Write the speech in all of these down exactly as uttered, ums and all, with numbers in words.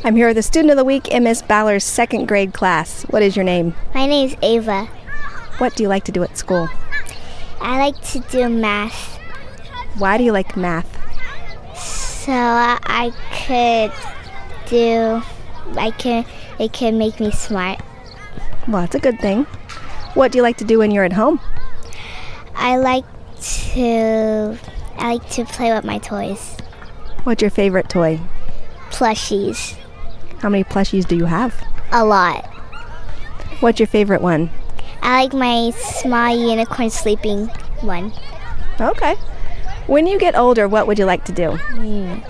I'm here with a student of the week in Miss Baller's second grade class. What is your name? My name's Ava. What do you like to do at school? I like to do math. Why do you like math? So uh, I could do, I can, it can make me smart. Well, that's a good thing. What do you like to do when you're at home? I like to, I like to play with my toys. What's your favorite toy? Plushies. How many plushies do you have? A lot. What's your favorite one? I like my small unicorn sleeping one. Okay. When you get older, what would you like to do? Mm.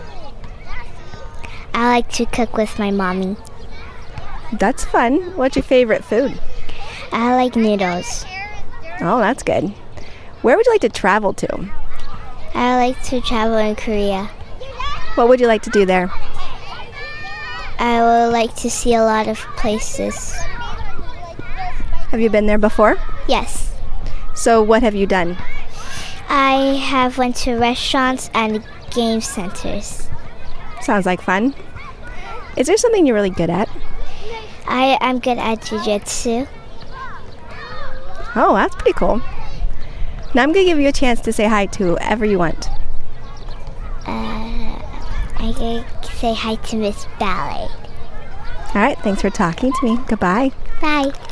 I like to cook with my mommy. That's fun. What's your favorite food? I like noodles. Oh, that's good. Where would you like to travel to? I like to travel in Korea. What would you like to do there? I would like to see a lot of places. Have you been there before? Yes. So what have you done? I have went to restaurants and game centers. Sounds like fun. Is there something you're really good at? I am good at jiu-jitsu. Oh, that's pretty cool. Now I'm going to give you a chance to say hi to whoever you want. Uh, I can say hi to Miss Baller. All right, thanks for talking to me. Goodbye. Bye.